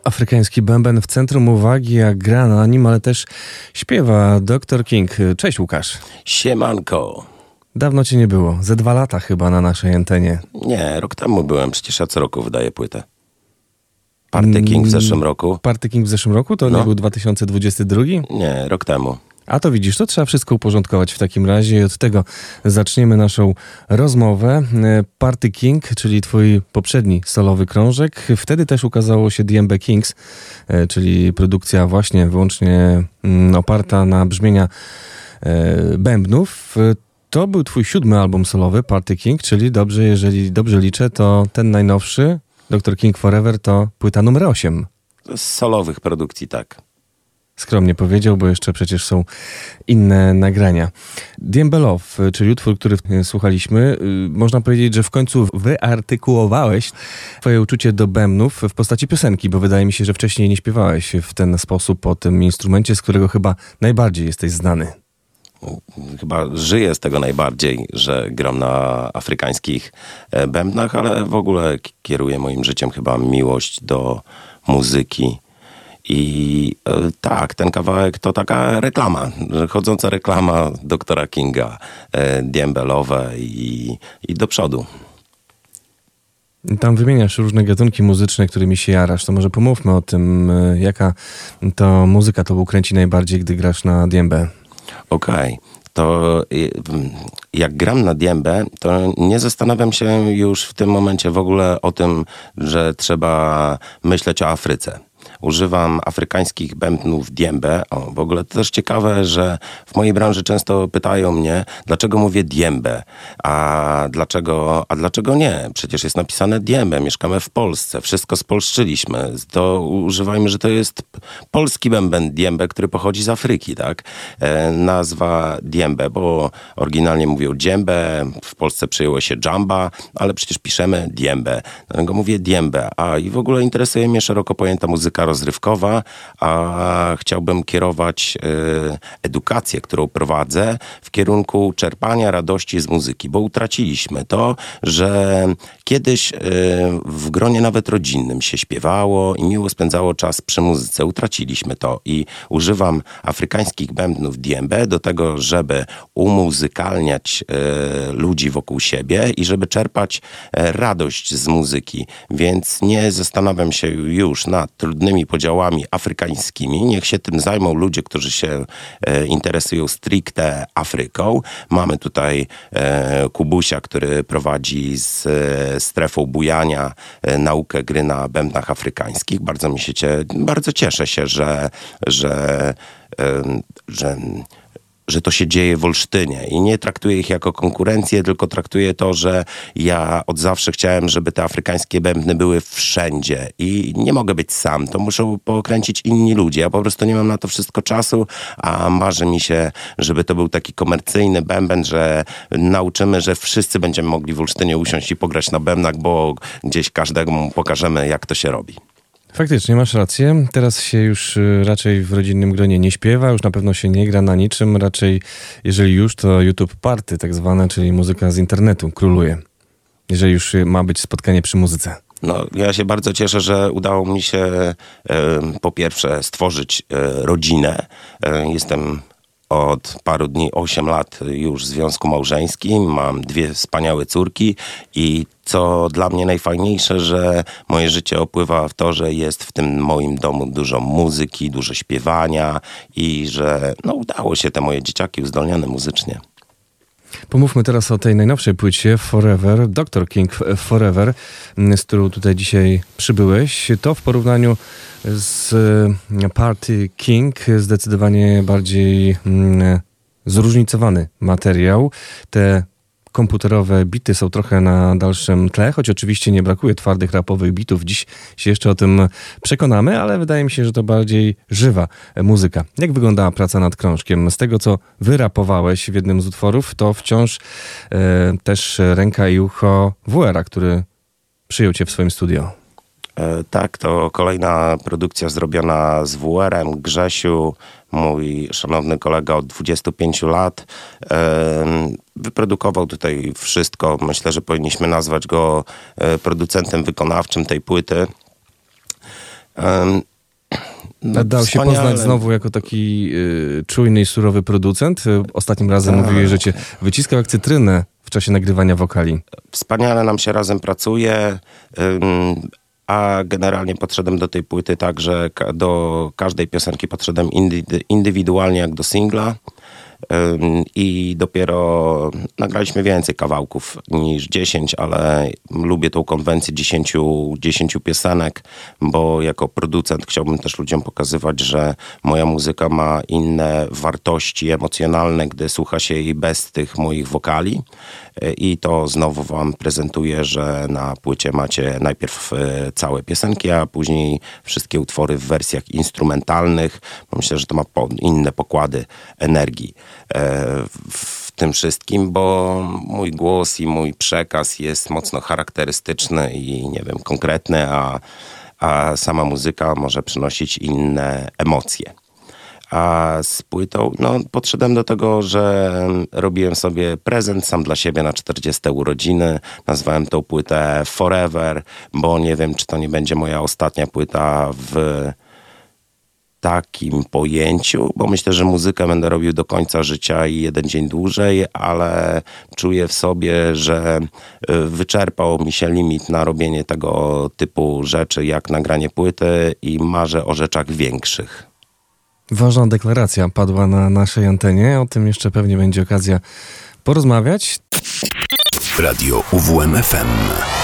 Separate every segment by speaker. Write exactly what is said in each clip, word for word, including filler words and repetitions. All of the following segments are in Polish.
Speaker 1: Afrykański bęben w centrum uwagi, a gra na nim, ale też śpiewa doktor King. Cześć Łukasz.
Speaker 2: Siemanko.
Speaker 1: Dawno cię nie było. Ze dwa lata chyba na naszej antenie.
Speaker 2: Nie, rok temu byłem. Przecież ja co roku wydaję płytę. Party King w zeszłym roku.
Speaker 1: Party King w zeszłym roku? To
Speaker 2: No.
Speaker 1: nie był dwa tysiące dwudziesty drugi?
Speaker 2: Nie, rok temu.
Speaker 1: A to widzisz, to trzeba wszystko uporządkować w takim razie i od tego zaczniemy naszą rozmowę. Party King, czyli twój poprzedni solowy krążek. Wtedy też ukazało się Diembe Kings, czyli produkcja właśnie wyłącznie oparta na brzmienia bębnów. To był twój siódmy album solowy, Party King, czyli dobrze, jeżeli dobrze liczę, to ten najnowszy, doktor King Forever, to płyta numer osiem.
Speaker 2: Z solowych produkcji, tak.
Speaker 1: Skromnie powiedział, bo jeszcze przecież są inne nagrania. Diembe Love, czyli utwór, który słuchaliśmy, można powiedzieć, że w końcu wyartykułowałeś twoje uczucie do bębnów w postaci piosenki, bo wydaje mi się, że wcześniej nie śpiewałeś w ten sposób o tym instrumencie, z którego chyba najbardziej jesteś znany.
Speaker 2: Chyba żyję z tego najbardziej, że gram na afrykańskich bębnach, ale w ogóle kieruję moim życiem chyba miłość do muzyki. I e, tak, ten kawałek to taka reklama, chodząca reklama doktora Kinga, e, Diembe Love i, i do przodu.
Speaker 1: Tam wymieniasz różne gatunki muzyczne, którymi się jarasz. To może pomówmy o tym, jaka to muzyka tobą kręci najbardziej, gdy grasz na diembe.
Speaker 2: Okej. Okay. To jak gram na diembe, to nie zastanawiam się już w tym momencie w ogóle o tym, że trzeba myśleć o Afryce. Używam afrykańskich bębnów diembe. O, w ogóle to też ciekawe, że w mojej branży często pytają mnie, dlaczego mówię diembe, a dlaczego, a dlaczego nie? Przecież jest napisane diembe, mieszkamy w Polsce, wszystko spolszczyliśmy. To używajmy, że to jest polski bęben diembe, który pochodzi z Afryki, tak? E, nazwa diembe, bo oryginalnie mówią diembe, w Polsce przyjęło się dżamba, ale przecież piszemy diembe. Dlatego mówię diembe, a i w ogóle interesuje mnie szeroko pojęta muzyka rozrywkowa, a chciałbym kierować y, edukację, którą prowadzę, w kierunku czerpania radości z muzyki, bo utraciliśmy to, że kiedyś y, w gronie nawet rodzinnym się śpiewało i miło spędzało czas przy muzyce. Utraciliśmy to i używam afrykańskich bębnów diembe do tego, żeby umuzykalniać y, ludzi wokół siebie i żeby czerpać y, radość z muzyki, więc nie zastanawiam się już nad trudnymi podziałami afrykańskimi. Niech się tym zajmą ludzie, którzy się e, interesują stricte Afryką. Mamy tutaj e, Kubusia, który prowadzi z e, strefą bujania e, naukę gry na bębnach afrykańskich. Bardzo mi się cie, bardzo cieszę się, że, że, e, że że to się dzieje w Olsztynie i nie traktuję ich jako konkurencję, tylko traktuję to, że ja od zawsze chciałem, żeby te afrykańskie bębny były wszędzie i nie mogę być sam, to muszą pokręcić inni ludzie, ja po prostu nie mam na to wszystko czasu, a marzy mi się, żeby to był taki komercyjny bęben, że nauczymy, że wszyscy będziemy mogli w Olsztynie usiąść i pograć na bębnach, bo gdzieś każdemu pokażemy, jak to się robi.
Speaker 1: Faktycznie, masz rację. Teraz się już raczej w rodzinnym gronie nie śpiewa, już na pewno się nie gra na niczym. Raczej, jeżeli już, to YouTube Party tak zwane, czyli muzyka z internetu króluje. Jeżeli już ma być spotkanie przy muzyce.
Speaker 2: No, ja się bardzo cieszę, że udało mi się e, po pierwsze stworzyć e, rodzinę. E, jestem od paru dni, osiem lat już w związku małżeńskim. Mam dwie wspaniałe córki i co dla mnie najfajniejsze, że moje życie opływa w to, że jest w tym moim domu dużo muzyki, dużo śpiewania i że no, udało się te moje dzieciaki uzdolnione muzycznie.
Speaker 1: Pomówmy teraz o tej najnowszej płycie Forever, doktor King Forever, z którą tutaj dzisiaj przybyłeś. To w porównaniu z Party King zdecydowanie bardziej mm, zróżnicowany materiał. Te komputerowe bity są trochę na dalszym tle, choć oczywiście nie brakuje twardych rapowych bitów. Dziś się jeszcze o tym przekonamy, ale wydaje mi się, że to bardziej żywa muzyka. Jak wyglądała praca nad krążkiem? Z tego, co wyrapowałeś w jednym z utworów, to wciąż e, też ręka i ucho W R a, który przyjął cię w swoim studio.
Speaker 2: E, tak, to kolejna produkcja zrobiona z W R em. Grzesiu, mój szanowny kolega od dwudziestu pięciu lat, e, wyprodukował tutaj wszystko. Myślę, że powinniśmy nazwać go e, producentem wykonawczym tej płyty. Um,
Speaker 1: No, dał się poznać znowu jako taki y, czujny i surowy producent. Ostatnim razem tak. mówiłeś, że cię wyciskał jak cytrynę w czasie nagrywania wokali. Wspaniale
Speaker 2: nam się razem pracuje, ym, a generalnie podszedłem do tej płyty tak, że ka- do każdej piosenki podszedłem indy- indywidualnie jak do singla. I dopiero nagraliśmy więcej kawałków niż dziesięć, ale lubię tą konwencję dziesięciu piosenek, bo jako producent chciałbym też ludziom pokazywać, że moja muzyka ma inne wartości emocjonalne, gdy słucha się jej bez tych moich wokali. I to znowu wam prezentuję, że na płycie macie najpierw całe piosenki, a później wszystkie utwory w wersjach instrumentalnych. Myślę, że to ma inne pokłady energii w tym wszystkim, bo mój głos i mój przekaz jest mocno charakterystyczny i nie wiem, konkretny, a, a sama muzyka może przynosić inne emocje. A z płytą, no podszedłem do tego, że robiłem sobie prezent sam dla siebie na czterdzieste urodziny. Nazwałem tą płytę Forever, bo nie wiem, czy to nie będzie moja ostatnia płyta w takim pojęciu, bo myślę, że muzykę będę robił do końca życia i jeden dzień dłużej, ale czuję w sobie, że wyczerpał mi się limit na robienie tego typu rzeczy jak nagranie płyty i marzę o rzeczach większych.
Speaker 1: Ważna deklaracja padła na naszej antenie, o tym jeszcze pewnie będzie okazja porozmawiać.
Speaker 3: Radio U W M F M.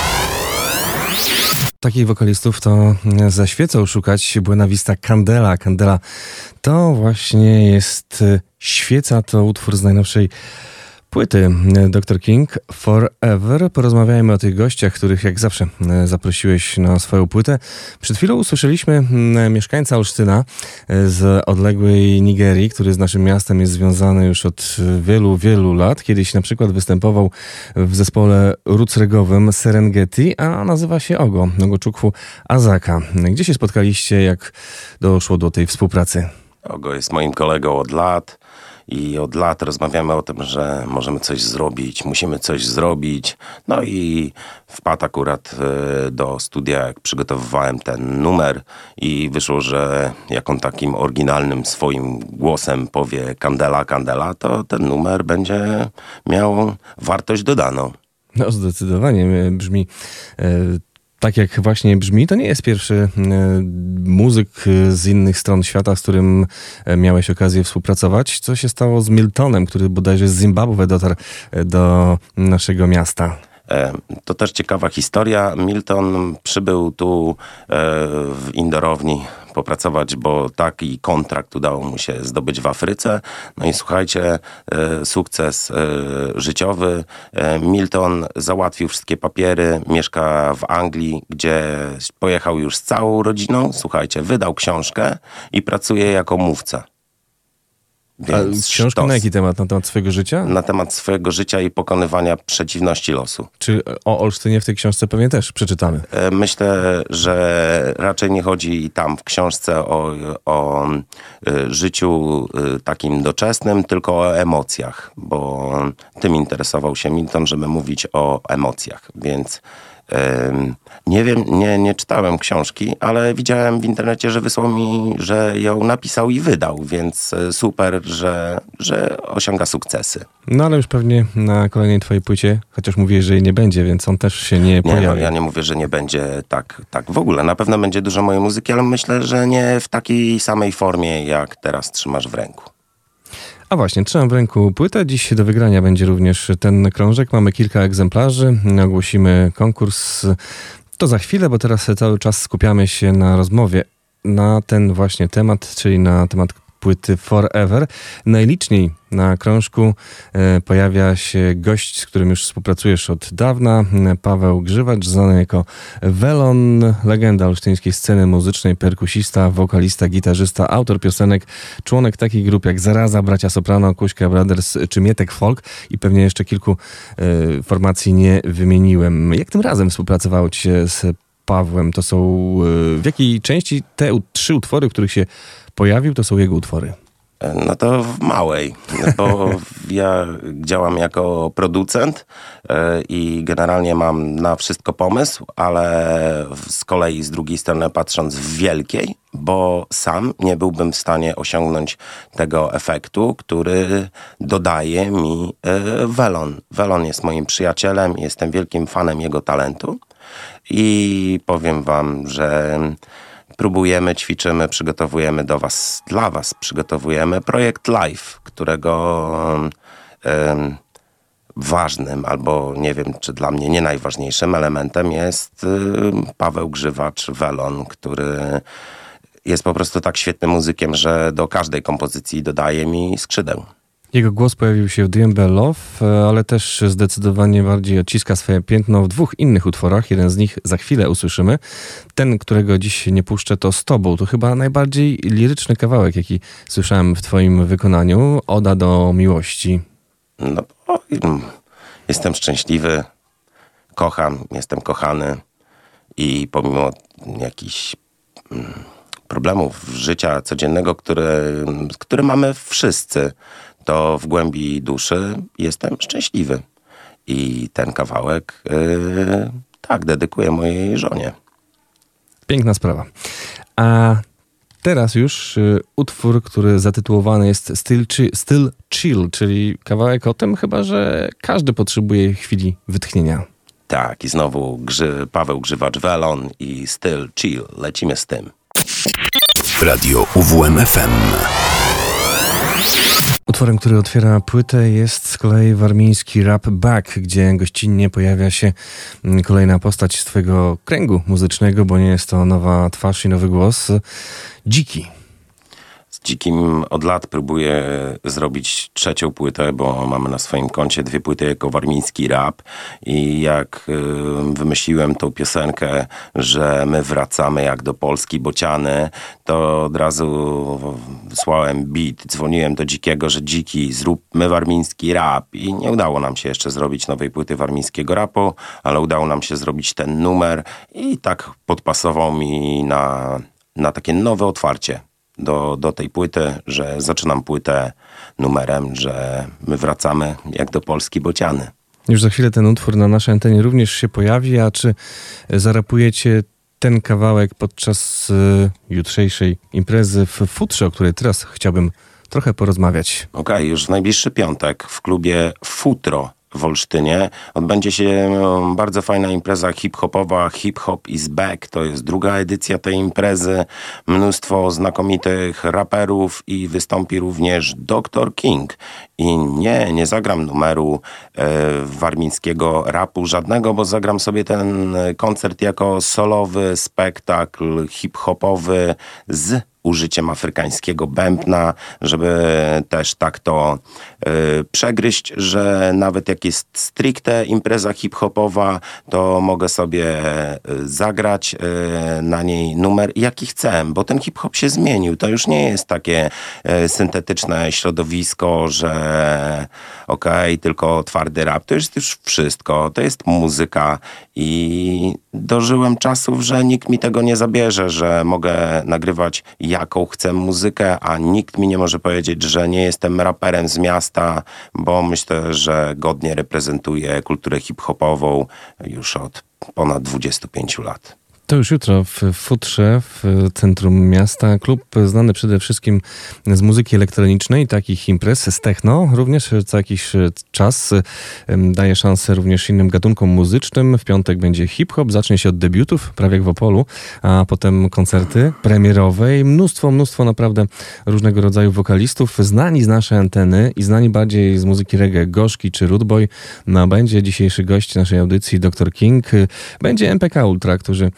Speaker 1: Takich wokalistów to zaświecał szukać Buena Vista Candela. Candela to właśnie jest świeca, to utwór z najnowszej płyty doktor King Forever. Porozmawiajmy o tych gościach, których jak zawsze zaprosiłeś na swoją płytę. Przed chwilą usłyszeliśmy mieszkańca Olsztyna z odległej Nigerii, który z naszym miastem jest związany już od wielu, wielu lat. Kiedyś na przykład występował w zespole roots regowym Serengeti, a nazywa się Ogo, Ogochukwu Azaka. Gdzie się spotkaliście, jak doszło do tej współpracy?
Speaker 2: Ogo jest moim kolegą od lat. I od lat rozmawiamy o tym, że możemy coś zrobić, musimy coś zrobić. No i wpadł akurat do studia, jak przygotowywałem ten numer i wyszło, że jak on takim oryginalnym swoim głosem powie Candela, Candela, to ten numer będzie miał wartość dodaną.
Speaker 1: No zdecydowanie brzmi... Y- Tak jak właśnie brzmi, to nie jest pierwszy e, muzyk z innych stron świata, z którym miałeś okazję współpracować. Co się stało z Miltonem, który bodajże z Zimbabwe dotarł do naszego miasta?
Speaker 2: To też ciekawa historia. Milton przybył tu w Indorowni popracować, bo taki kontrakt udało mu się zdobyć w Afryce. No i słuchajcie, sukces życiowy. Milton załatwił wszystkie papiery, mieszka w Anglii, gdzie pojechał już z całą rodziną. Słuchajcie, wydał książkę i pracuje jako mówca.
Speaker 1: Więc A książka sztos. Na jaki temat? Na temat swojego życia?
Speaker 2: Na temat swojego życia i pokonywania przeciwności losu.
Speaker 1: Czy o Olsztynie w tej książce pewnie też przeczytamy?
Speaker 2: Myślę, że raczej nie chodzi tam w książce o, o życiu takim doczesnym, tylko o emocjach, bo tym interesował się Milton, żeby mówić o emocjach, więc nie wiem, nie, nie czytałem książki, ale widziałem w internecie, że wysłał mi, że ją napisał i wydał, więc super, że, że osiąga sukcesy.
Speaker 1: No ale już pewnie na kolejnej twojej płycie, chociaż mówię, że jej nie będzie, więc on też się nie pojawi.
Speaker 2: Nie, no, ja nie mówię, że nie będzie tak, tak w ogóle. Na pewno będzie dużo mojej muzyki, ale myślę, że nie w takiej samej formie, jak teraz trzymasz w ręku.
Speaker 1: A właśnie, trzymam w ręku płytę. Dziś do wygrania będzie również ten krążek. Mamy kilka egzemplarzy. Ogłosimy konkurs. To za chwilę, bo teraz cały czas skupiamy się na rozmowie na ten właśnie temat, czyli na temat płyty Forever. Najliczniej na krążku e, pojawia się gość, z którym już współpracujesz od dawna, Paweł Grzywacz, znany jako Welon, legenda olsztyńskiej sceny muzycznej, perkusista, wokalista, gitarzysta, autor piosenek, członek takich grup jak Zaraza, Bracia Soprano, Kuśka Brothers czy Mietek Folk i pewnie jeszcze kilku e, formacji nie wymieniłem. Jak tym razem współpracowało ci się z Pawłem? To są, e, w jakiej części te trzy utwory, w których się pojawił, to są jego utwory?
Speaker 2: No to w małej, bo ja działam jako producent i generalnie mam na wszystko pomysł, ale z kolei z drugiej strony patrząc w wielkiej, bo sam nie byłbym w stanie osiągnąć tego efektu, który dodaje mi Welon. Welon jest moim przyjacielem, jestem wielkim fanem jego talentu i powiem wam, że próbujemy, ćwiczymy, przygotowujemy do was, dla was przygotowujemy projekt live, którego um, ważnym, albo nie wiem, czy dla mnie nie najważniejszym elementem jest um, Paweł Grzywacz, Welon, który jest po prostu tak świetnym muzykiem, że do każdej kompozycji dodaje mi skrzydeł.
Speaker 1: Jego głos pojawił się w D M B Love, ale też zdecydowanie bardziej odciska swoje piętno w dwóch innych utworach. Jeden z nich za chwilę usłyszymy. Ten, którego dziś nie puszczę, to Z Tobą. To chyba najbardziej liryczny kawałek, jaki słyszałem w twoim wykonaniu. Oda do miłości.
Speaker 2: No bo jestem szczęśliwy, kocham, jestem kochany i pomimo jakichś problemów życia codziennego, które, które mamy wszyscy, to w głębi duszy jestem szczęśliwy. I ten kawałek yy, tak, dedykuję mojej żonie.
Speaker 1: Piękna sprawa. A teraz już y, utwór, który zatytułowany jest Still, Chi- Still Chill, czyli kawałek o tym chyba, że każdy potrzebuje chwili wytchnienia.
Speaker 2: Tak, i znowu Grzy, Paweł Grzywacz, Welon i Still Chill. Lecimy z tym.
Speaker 3: Radio U W M F M.
Speaker 1: Utworem, który otwiera płytę, jest z kolei warmiński rap Back, gdzie gościnnie pojawia się kolejna postać z twojego kręgu muzycznego, bo nie jest to nowa twarz i nowy głos. Dziki.
Speaker 2: Z Dzikim od lat próbuję zrobić trzecią płytę, bo mamy na swoim koncie dwie płyty jako warmiński rap i jak y, wymyśliłem tą piosenkę, że my wracamy jak do Polski bociany, to od razu wysłałem beat, dzwoniłem do Dzikiego, że Dziki, zróbmy warmiński rap i nie udało nam się jeszcze zrobić nowej płyty warmińskiego rapu, ale udało nam się zrobić ten numer i tak podpasował mi na, na takie nowe otwarcie. Do, do tej płyty, że zaczynam płytę numerem, że my wracamy jak do Polski bociany.
Speaker 1: Już za chwilę ten utwór na naszej antenie również się pojawi, a czy zarapujecie ten kawałek podczas y, jutrzejszej imprezy w Futrze, o której teraz chciałbym trochę porozmawiać?
Speaker 2: Okej, okay, już w najbliższy piątek w klubie Futro w Olsztynie odbędzie się no, bardzo fajna impreza hip-hopowa. Hip Hop is Back. To jest druga edycja tej imprezy. Mnóstwo znakomitych raperów i wystąpi również doktor King. I nie, nie zagram numeru e, warmińskiego rapu żadnego, bo zagram sobie ten koncert jako solowy spektakl hip-hopowy z użyciem afrykańskiego bębna, żeby też tak to y, przegryźć, że nawet jak jest stricte impreza hip-hopowa, to mogę sobie y, zagrać y, na niej numer jaki chcę, bo ten hip-hop się zmienił. To już nie jest takie y, syntetyczne środowisko, że okej, okay, tylko twardy rap. To jest już wszystko. To jest muzyka i dożyłem czasów, że nikt mi tego nie zabierze, że mogę nagrywać jaką chcę muzykę, a nikt mi nie może powiedzieć, że nie jestem raperem z miasta, bo myślę, że godnie reprezentuję kulturę hip-hopową już od ponad dwudziestu pięciu lat.
Speaker 1: To już jutro w Futrze, w centrum miasta. Klub znany przede wszystkim z muzyki elektronicznej, takich imprez, z techno. Również co jakiś czas daje szansę również innym gatunkom muzycznym. W piątek będzie hip-hop, zacznie się od debiutów, prawie jak w Opolu, a potem koncerty premierowe i mnóstwo, mnóstwo naprawdę różnego rodzaju wokalistów, znani z naszej anteny i znani bardziej z muzyki reggae, gorzki czy Rude Boy. No, będzie dzisiejszy gość naszej audycji, doktor King. Będzie M P K Ultra, którzy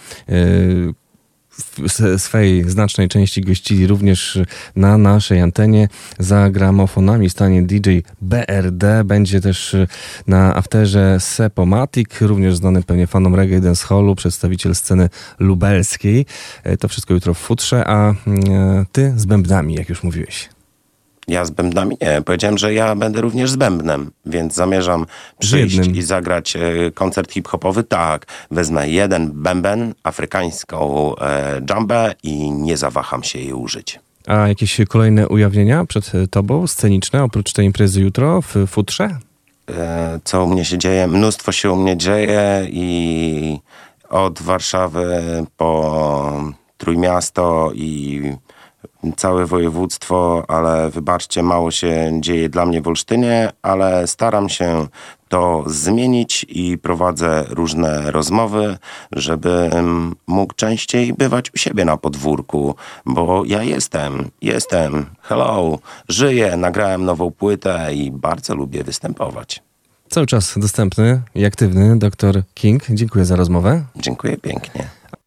Speaker 1: w swej znacznej części gościli również na naszej antenie. Za gramofonami stanie D J B R D. Będzie też na afterze Sepomatic, również znany pewnie fanom reggae dancehallu, przedstawiciel sceny lubelskiej. To wszystko jutro w Futrze, a ty z bębnami, jak już mówiłeś.
Speaker 2: Ja z bębnami nie. Powiedziałem, że ja będę również z bębnem, więc zamierzam przyjść i zagrać e, koncert hip-hopowy. Tak, wezmę jeden bęben, afrykańską e, dżambę i nie zawaham się jej użyć.
Speaker 1: A jakieś kolejne ujawnienia przed tobą, sceniczne, oprócz tej imprezy jutro w futrze?
Speaker 2: E, Co u mnie się dzieje? Mnóstwo się u mnie dzieje i od Warszawy po Trójmiasto i całe województwo, ale wybaczcie, mało się dzieje dla mnie w Olsztynie, ale staram się to zmienić i prowadzę różne rozmowy, żebym mógł częściej bywać u siebie na podwórku, bo ja jestem, jestem, hello, żyję, nagrałem nową płytę i bardzo lubię występować.
Speaker 1: Cały czas dostępny i aktywny doktor King. Dziękuję za rozmowę.
Speaker 2: Dziękuję pięknie.